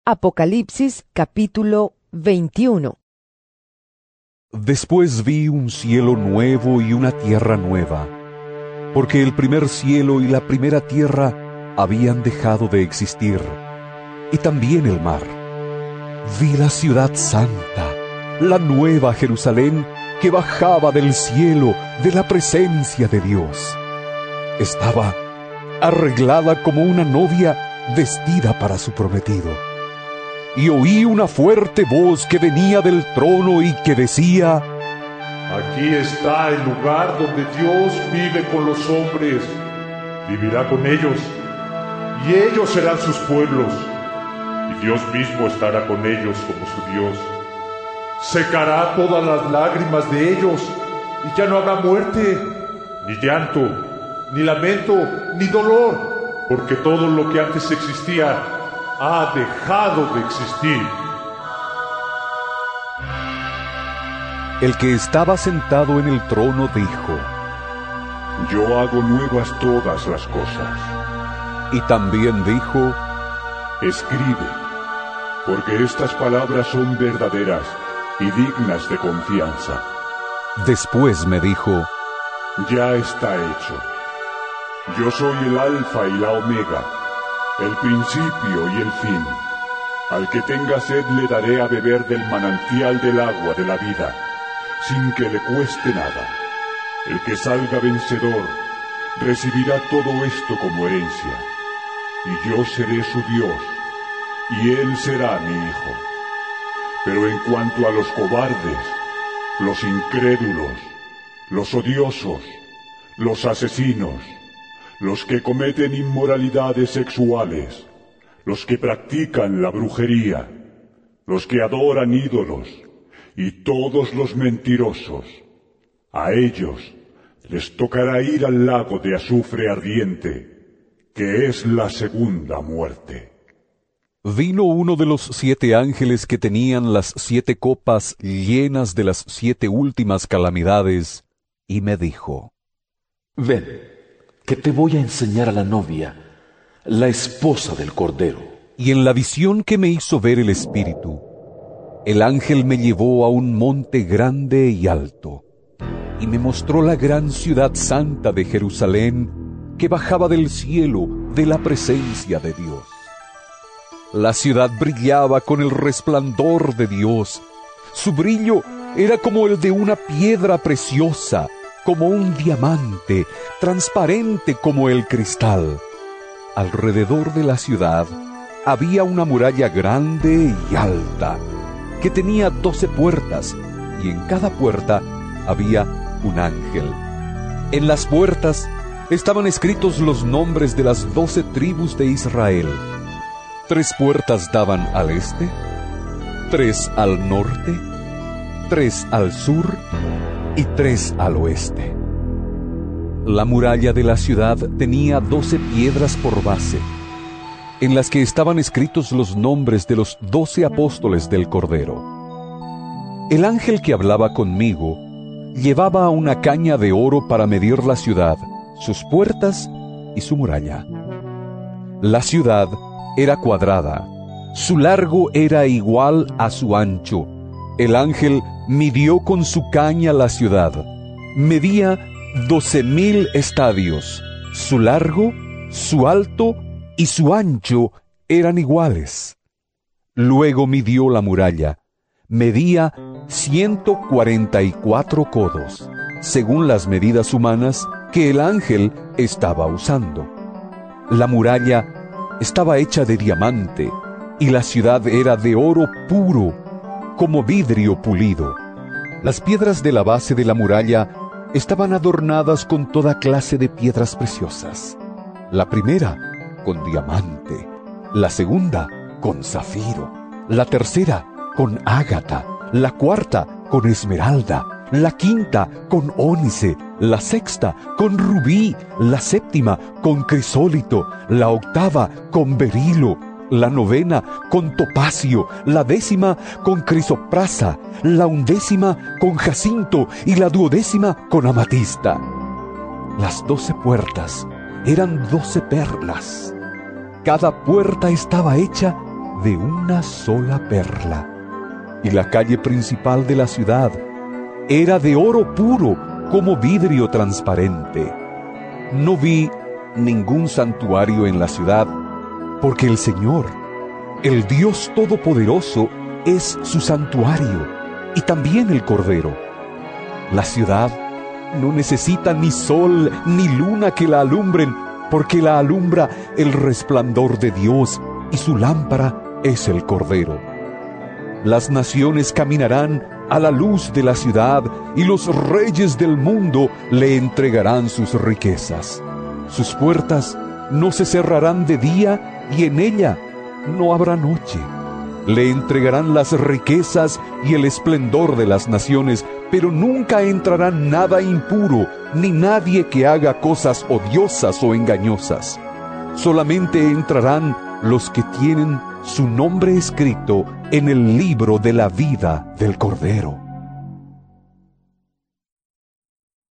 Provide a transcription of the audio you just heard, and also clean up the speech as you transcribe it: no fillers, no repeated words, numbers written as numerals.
Apocalipsis capítulo 21. Después vi un cielo nuevo y una tierra nueva, porque el primer cielo y la primera tierra habían dejado de existir, y también el mar. Vi la ciudad santa, la nueva Jerusalén, que bajaba del cielo de la presencia de Dios. Estaba arreglada como una novia vestida para su prometido. Y oí una fuerte voz que venía del trono y que decía: Aquí está el lugar donde Dios vive con los hombres. Vivirá con ellos, y ellos serán sus pueblos, y Dios mismo estará con ellos como su Dios. Secará todas las lágrimas de ellos, y ya no habrá muerte, ni llanto, ni lamento, ni dolor, porque todo lo que antes existía ha dejado de existir. El que estaba sentado en el trono dijo: Yo hago nuevas todas las cosas. Y también dijo: Escribe, porque estas palabras son verdaderas y dignas de confianza. Después me dijo: Ya está hecho. Yo soy el Alfa y la Omega, el principio y el fin. Al que tenga sed le daré a beber del manantial del agua de la vida, sin que le cueste nada. El que salga vencedor recibirá todo esto como herencia, y yo seré su Dios, y él será mi hijo. Pero en cuanto a los cobardes, los incrédulos, los odiosos, los asesinos, los que cometen inmoralidades sexuales, los que practican la brujería, los que adoran ídolos y todos los mentirosos, a ellos les tocará ir al lago de azufre ardiente, que es la segunda muerte. Vino uno de los 7 ángeles que tenían las 7 copas llenas de las 7 últimas calamidades, y me dijo: Ven, que te voy a enseñar a la novia, la esposa del Cordero. Y en la visión que me hizo ver el Espíritu, el ángel me llevó a un monte grande y alto, y me mostró la gran ciudad santa de Jerusalén, que bajaba del cielo de la presencia de Dios. La ciudad brillaba con el resplandor de Dios. Su brillo era como el de una piedra preciosa, como un diamante, transparente como el cristal. Alrededor de la ciudad había una muralla grande y alta, que tenía 12 puertas, y en cada puerta había un ángel. En las puertas estaban escritos los nombres de las 12 tribus de Israel. 3 puertas daban al este, 3 al norte, 3 al sur y 3 al oeste. La muralla de la ciudad tenía 12 piedras por base, en las que estaban escritos los nombres de los 12 apóstoles del Cordero. El ángel que hablaba conmigo llevaba una caña de oro para medir la ciudad, sus puertas y su muralla. La ciudad era cuadrada, su largo era igual a su ancho. El ángel midió con su caña la ciudad. Medía 12,000 estadios. Su largo, su alto y su ancho eran iguales. Luego midió la muralla. Medía 144 codos, según las medidas humanas que el ángel estaba usando. La muralla estaba hecha de diamante, y la ciudad era de oro puro, como vidrio pulido. Las piedras de la base de la muralla estaban adornadas con toda clase de piedras preciosas. La primera con diamante, la segunda con zafiro, la tercera con ágata, la cuarta con esmeralda, la quinta con ónice, la sexta con rubí, la séptima con crisólito, la octava con berilo, la novena con topacio, la 10ª con crisoprasa, la 11ª con jacinto y la 12ª con amatista. Las 12 puertas eran 12 perlas. Cada puerta estaba hecha de una sola perla, y la calle principal de la ciudad era de oro puro como vidrio transparente. No vi ningún santuario en la ciudad, porque el Señor, el Dios Todopoderoso, es su santuario, y también el Cordero. La ciudad no necesita ni sol ni luna que la alumbren, porque la alumbra el resplandor de Dios, y su lámpara es el Cordero. Las naciones caminarán a la luz de la ciudad, y los reyes del mundo le entregarán sus riquezas. Sus puertas no se cerrarán de día, y en ella no habrá noche. Le entregarán las riquezas y el esplendor de las naciones, pero nunca entrará nada impuro, ni nadie que haga cosas odiosas o engañosas. Solamente entrarán los que tienen su nombre escrito en el libro de la vida del Cordero.